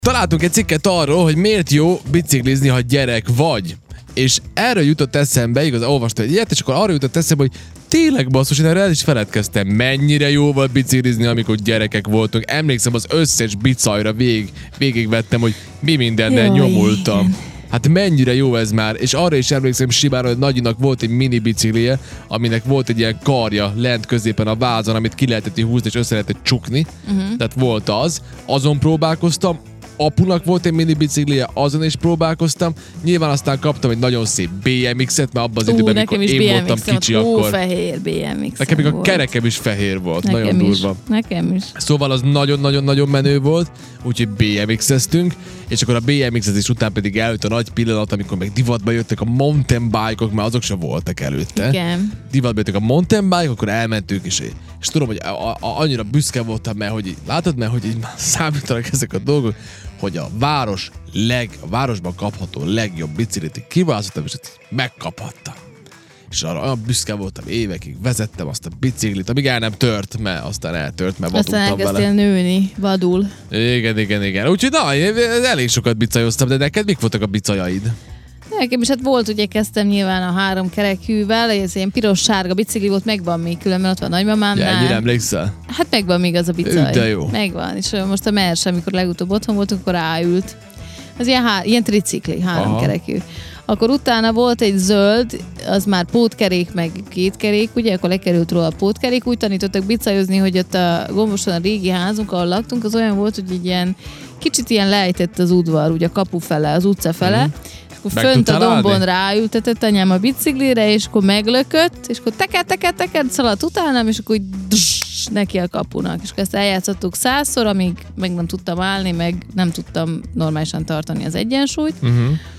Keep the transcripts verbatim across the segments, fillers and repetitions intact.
Találtunk egy cikket arról, hogy miért jó biciklizni, ha gyerek vagy. És erről jutott eszembe, igaz, olvastam egy ilyet, és akkor arra jutott eszembe, hogy tényleg basszus, én erre el is feledkeztem, mennyire jó volt biciklizni, amikor gyerekek voltunk. Emlékszem, az összes bicajra végig, végigvettem, hogy mi mindennel Jaj, nyomultam. igen. Hát mennyire jó ez már, és arra is emlékszem Simára, hogy Nagyinak volt egy mini biciklije, aminek volt egy ilyen karja lent középen a vázon, amit ki lehetett húzni és össze lehetett csukni. Uh-huh. Tehát volt az. Azon próbálkoztam. Apunak volt egy mini biciklije, azon is próbálkoztam. Nyilván aztán kaptam egy nagyon szép bé em ikset, mert abban az Ú, időben, amikor én voltam kicsi, Ó, akkor... fehér bé em iksz. Nekem még a kerekem is fehér volt, nekem nagyon is, durva. Nekem is. Szóval az nagyon-nagyon-nagyon menő volt, úgyhogy bé em iksz-eztünk, és akkor a bé em iksz-ezés után pedig eljött a nagy pillanat, amikor meg divatba jöttek a mountain bike-ok, már azok sem voltak előtte. Igen. Divatba jöttek a mountain bike, akkor elmentünk, és, és tudom, hogy a, a, annyira büszke voltam, mert hogy így, látod, mert hogy így már számítanak ezek a dolgok, hogy a város leg, a városban kapható legjobb biciklit kiválasztottam, és megkaphattam. És arra olyan büszke voltam, évekig vezettem azt a biciklit, amíg el nem tört, mert aztán eltört, mert vadultam vele. Aztán elkezdtél nőni, vadul. Igen, igen, igen. Úgyhogy na, én elég sokat bicajoztam, de neked mik voltak a bicajaid? Nekem is hát volt, ugye kezdtem nyilván a három kerekűvel, ez ilyen piros-sárga bicikli volt, megvan még különben, ott van nagymamámnál. Ja, ennyire emlékszel? Hát megvan még az a bicaj. De jó. Megvan, és most a Merse, amikor legutóbb otthon voltunk, akkor ráült. Az ilyen, há- ilyen tricikli, három Aha. kerekű. Akkor utána volt egy zöld, az már pótkerék, meg két kerék, ugye, akkor lekerült róla a pótkerék. Úgy tanítottak bicajozni, hogy ott a Gomboson a régi házunk, ahol laktunk, az olyan volt, hogy egy ilyen kicsit ilyen lejtett az udvar, ugye a kapu fele, az utca fele. Mm. Akkor Meg fönt a tudtál dombon állni? ráültetett anyám a biciklire, és akkor meglökött, és akkor teker, teker, teker, szaladt utánam, és akkor úgy duss, neki a kapunak. És akkor ezt eljátszottuk százszor, amíg meg nem tudtam állni, meg nem tudtam normálisan tartani az egyensúlyt. Uh-huh.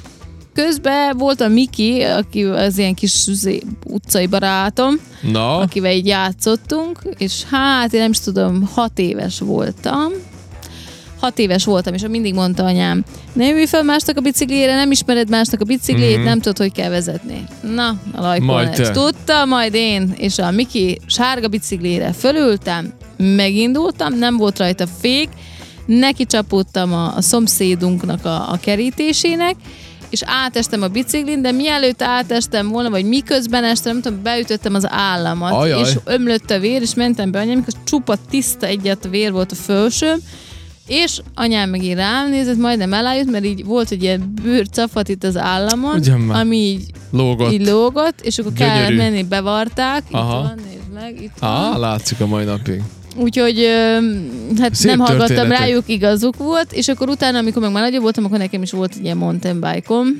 Közben volt a Miki, aki az ilyen kis utcai barátom, Na? akivel így játszottunk, és hát én nem is tudom, hat éves voltam. Hat éves voltam, és mindig mondta anyám, ne ülj fel másnak a biciklére, nem ismered másnak a biciklét, Mhm. nem tudod, hogy kell vezetni. Na, a Majd lajkolás. te. Tudta, majd én, és a Miki sárga biciklére fölültem, megindultam, nem volt rajta fék, neki csapódtam a, a szomszédunknak a, a kerítésének, és átestem a biciklin, de mielőtt átestem volna, vagy miközben estem, nem tudom, beütöttem az államat, Ajaj. és ömlött a vér, és mentem be anyám, amikor csupa tiszta egyet vér volt a felsőm, és anyám meg így rám nézett, majdnem elájött, mert így volt egy ilyen bőrcafat itt az államon, Ugyan már. ami így Lógott. így lógott, és akkor Gyönyörű. kellett menni, bevarták, itt Aha. van, nézd meg, itt Á, van. látszik a mai napig. Úgyhogy ö, hát Szép nem hallgattam történetek. rájuk, igazuk volt, és akkor utána, amikor meg már nagyobb voltam, akkor nekem is volt egy ilyen mountain bike-om.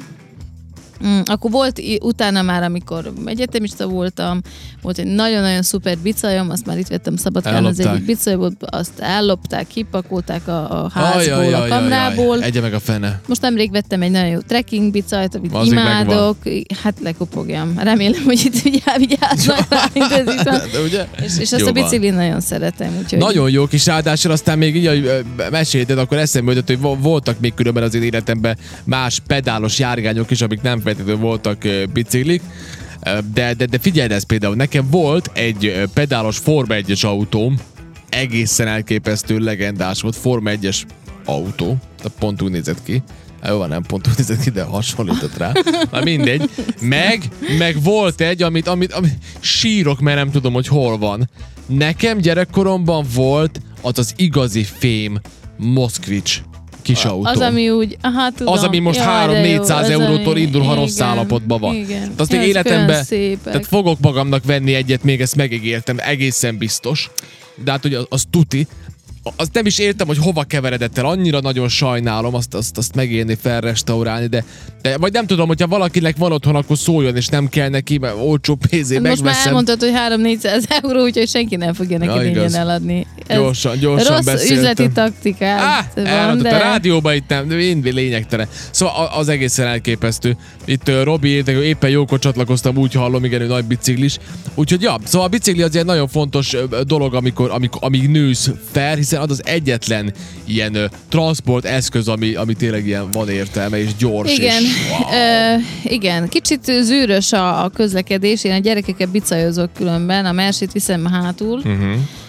Mm, akkor volt i- utána már, amikor egyetemista voltam, volt egy nagyon-nagyon szuper bicajom, azt már itt vettem Szabadkán, az Ellopták. egyik bicaj volt, azt ellopták, kipakolták a, a házból, a kamrából. Egye meg a fene. Most nemrég vettem egy nagyon jó trekking bicajt, amit Az még imádok. Hát lekopogjam. Remélem, hogy itt vigyá- vigyáznak rá, mint ez itt van. De ugye? És, és ezt Jó a van. biciklit nagyon szeretem. Úgyhogy... Nagyon jó kis áldással, aztán még így, hogy ö, mesélted, akkor eszembe jutott, hogy vo- voltak még különben az én életemben más pedálos járgányok is, amik nem feltétlenül voltak ö, biciklik. Ö, De, de, de figyeld ezt például, nekem volt egy ö, pedálos Forma egyes autóm, egészen elképesztő, legendás volt, Forma egyes autó, tehát pont úgy nézett ki. Jó van, nem pont úgy nézett ki, de hasonlított rá. Na mindegy. Meg, meg volt egy, amit, amit, amit sírok, mert nem tudom, hogy hol van. Nekem gyerekkoromban volt az az igazi fém Moszkvics kis autó. Az, ami úgy, aha, tudom. Az, ami most Jaj, de jó, háromszáz-négyszáz az, eurótól ami- indul, ha rossz igen, állapotban van. Igen. Tehát azt még Ezek életemben, olyan szépek. tehát fogok magamnak venni egyet, még ezt megígértem, egészen biztos. De hát ugye az, az tuti. Azt nem is értem, hogy hova keveredett el. Annyira nagyon sajnálom azt, azt, azt megélni, felrestaurálni, de, de vagy nem tudom, hogyha valakinek van otthon, akkor szóljon, és nem kell neki, mert olcsó pénzé Most már megveszem. elmondtad, hogy három-négyszáz euró, úgyhogy senki nem fogja neki Ja, ingyen igaz. eladni. Ez Gyorsan, gyorsan rossz beszéltem. üzleti taktikát Á, van, elmondott, de... a rádióban itt nem, mind lényegtelen. Szóval a- az egészen elképesztő. Itt uh, Robi írta, hogy éppen jókor csatlakoztam, úgy hallom, igen, ő nagy biciklis. Úgyhogy ja, szóval a bicikli az egy nagyon fontos ö, dolog, amikor, amikor, amíg nősz fel, hiszen az az egyetlen ilyen ö, transport eszköz, ami, ami tényleg ilyen van értelme, és gyors. Igen, És, wow. ö, igen, kicsit zűrös a, a közlekedés, én a gyerekeket bicajozok különben, a Mersét viszem hátul, Uh-huh.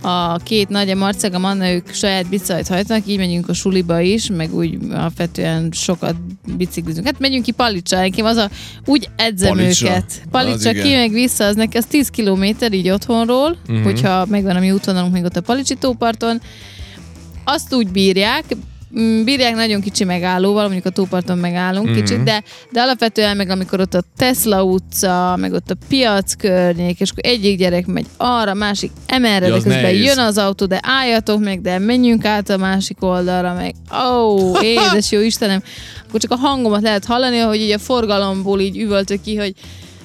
a két nagy, a Marceg, a Manna, ők saját bicajt hajtanak, így megyünk a suliba is, meg úgy alapvetően sokat biciklizünk. Hát megyünk ki Palicsa, én az a, úgy edzem Palicsa. őket. Palicsa ki, meg vissza, az neki az tíz kilométer így otthonról, uh-huh. hogyha megvan a mi útvonalunk még ott a Palicsi tóparton. Azt úgy bírják, bírják nagyon kicsi megállóval, mondjuk a tóparton megállunk mm-hmm. kicsit, de, de alapvetően meg amikor ott a Tesla utca, meg ott a piac környék, és akkor egyik gyerek megy arra, másik emelre, de közben nehéz. Jön az autó, de álljatok meg, de menjünk át a másik oldalra, meg ó, oh, édes jó Istenem, akkor csak a hangomat lehet hallani, hogy így a forgalomból így üvöltök ki, hogy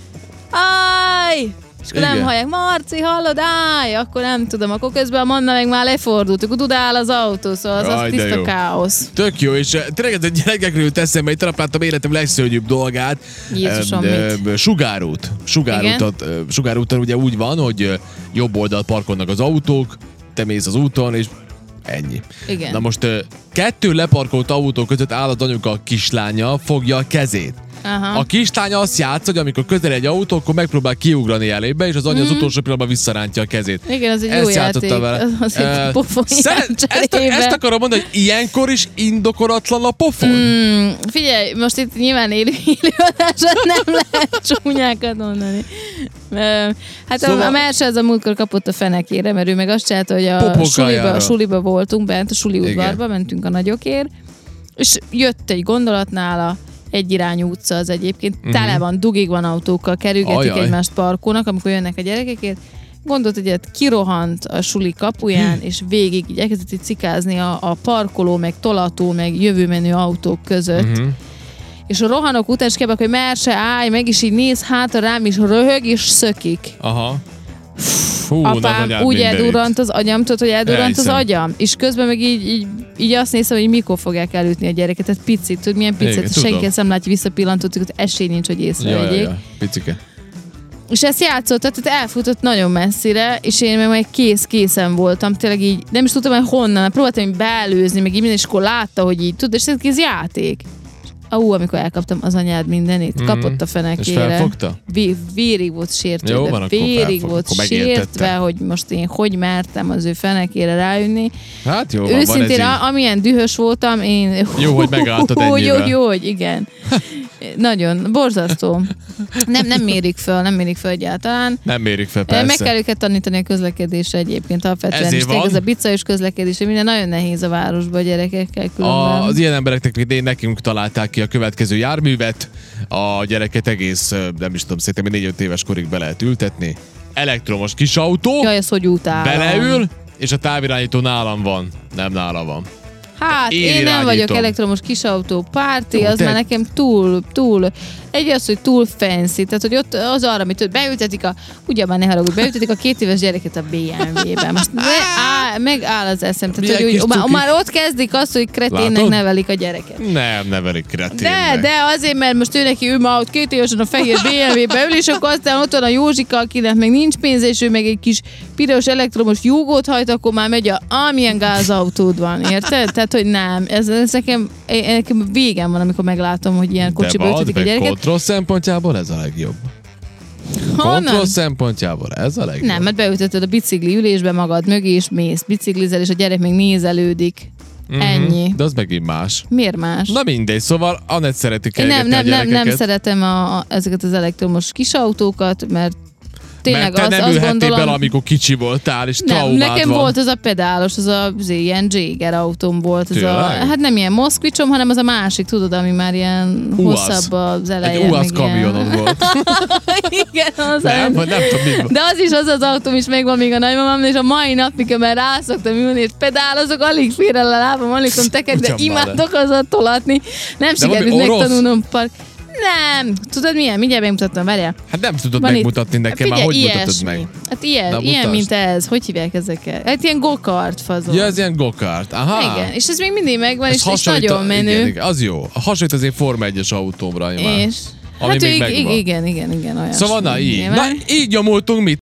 áj! És akkor nem hallják, Marci, hallod, állj, akkor nem tudom, akkor közben a Manna meg már lefordult, akkor dudál az autó, szóval az, az tiszta jó. Káosz. Tök jó, és tényleg ez a gyerekekről jut eszembe, itt láttam életem legszörnyűbb dolgát. Jézusom, e, mit? Sugárút. Sugárútat, sugárúton ugye úgy van, hogy jobb oldalt parkolnak az autók, te mész az úton, és ennyi. Igen. Na most kettő leparkolt autó között áll az anyuka a kislánya, fogja a kezét. Aha. A kislány azt játsz, hogy amikor közel egy autó, akkor megpróbál kiugrani elébe, és az anya mm. az utolsó pillanatban visszarántja a kezét. Igen, az egy ezt jó játék. Vele. Az egy uh, pofon ezt, ezt akarom mondani, hogy ilyenkor is indokolatlan a pofon? Mm, figyelj, most itt nyilván élő, élő adásra nem lehet csúnyákat mondani. Uh, hát szóval... a, a Merse az a múltkor kapott a fenekére, mert ő meg azt csinálta, hogy a suliba, a suliba voltunk bent, a suli udvarba, mentünk a nagyokért, és jött egy gondolat nála, egyirányú utca az egyébként, uh-huh. tele van, dugig van autókkal, kerülgetik Ajaj. egymást parkolnak, amikor jönnek a gyerekekért. Gondolt, hogy kirohant a suli kapuján, hm. és végig így elkezdett így cikázni a, a parkoló, meg tolató, meg jövőmenő autók között. Uh-huh. És a rohanok után is kebek, hogy Merse, állj, meg is így néz hátra rám, és röhög, és szökik. Aha. Hú, apám úgy eldurrant az agyam, tudod, hogy eldurrant az agyam, és közben meg így, így, így azt nézem, hogy mikor fogják elütni a gyereket, tehát picit, tudod, milyen picit, senki nem látja visszapillantott, esély nincs, hogy észrevegyék. Ja, ja, ja. Picike. És ezt játszott, tehát elfutott nagyon messzire, és én meg majd kész-készen voltam, tényleg így, nem is tudtam, hogy honnan, próbáltam így beelőzni, meg így minden, és akkor látta, hogy így, tudod, és ez kész játék. Ú, amikor elkaptam az anyád mindenit, mm. kapott a fenekére. És felfogta? Vé- vérig volt sértve. Jó, van, vérig volt sértve, hogy most én hogy mertem az ő fenekére rájönni. Hát jó, van, őszintén, van a- amilyen dühös voltam, én... Jó, hogy megálltad ennyivel. Jó, jó, hogy igen. Nagyon, borzasztó. Nem, nem mérik föl, nem mérik föl egyáltalán. Nem mérik föl, persze. Meg kell őket tanítani a közlekedésre egyébként alapvetően. És tényleg ez a bicajos közlekedés, minden nagyon nehéz a városba a gyerekekkel különben. Az ilyen embereknek, mint én, nekünk találták ki a következő járművet. A gyereket egész, nem is tudom, szerintem négy-öt éves korig be lehet ültetni. Elektromos kis autó. Jaj, az hogy utálom. Beleül, és a távirányító nálam van. Nem nála van. Hát, én, én nem vagyok elektromos kisautó párti, Jó, az te... már nekem túl, túl, egy az, hogy túl fancy, tehát hogy ott az arra, amit ott beültetik a, ugyebár ne haragudj, beültetik a két éves gyereket a bé em vé-ben. Most ne, á, megáll az eszem, tehát hogy úgy, már, már ott kezdik azt, hogy kreténnek Látod? nevelik a gyereket. Nem nevelik kreténnek. De, de azért, mert most ő neki, ő már ott két évesen a fehér bé em vé-be ül, és akkor aztán ott van a Józsika, akinek meg nincs pénz, és ő meg egy kis piros elektromos júgót hajt, akkor már megy a, amilyen gázautód van, érted? Tehát, hogy nem, ez, ez nekem, nekem végem van, amikor meglátom, hogy ilyen kocsiba ültetik a gyereket. Kontroll szempontjából ez a legjobb. Honnan? Kontroll szempontjából ez a legjobb. Nem, mert beütötted a bicikli ülésbe magad mögé, és mész, biciklizel, és a gyerek még nézelődik. Mm-hmm. Ennyi. De az megint más. Miért más? Na mindegy, szóval Anett szereti kergetni nem, a nem, gyerekeket. nem, nem szeretem a, a, ezeket az elektromos kisautókat, mert tényleg mert te az, nem azt ülhettél gondolom, bele, amikor kicsi voltál, és nem, traumád nekem van. volt az a pedálos, az a az ilyen Jaeger autóm volt. Az a, hát nem ilyen moszkvicsom, hanem az a másik, tudod, ami már ilyen Uaz. hosszabb az eleje. Egy uaz kamionod ilyen. volt. Igen, az nem, nem, nem tudom, mit van. De az is az az autóm is megvan még a nagymamám, és a mai napig, mert rászoktam ülni, és pedálozok, alig fér el a lábam, alig tudom tekerni, de imádok azzal tolatni. Nem sikerült megtanulnom park. Nem. Tudod milyen? Mindjárt megmutattam, várjál. Hát nem tudod Van megmutatni itt, nekem, figyelj, már hogy ilyesmi. mutatod meg? Hát ilyen, Na, ilyen mint ez. Hogy hívják ezeket? Hát ilyen go-kart fazon. Ja, ez ilyen go-kart. Aha. Igen, és ez még mindig megvan, és, és hasonlít a- nagyon menő. Igen, igen, az jó. Hasonlít az én Forma egyes autómra. Már. És Ami hát még ig- megvan. igen, igen, igen, olyan. Szóval na így. Na így nyomultunk mi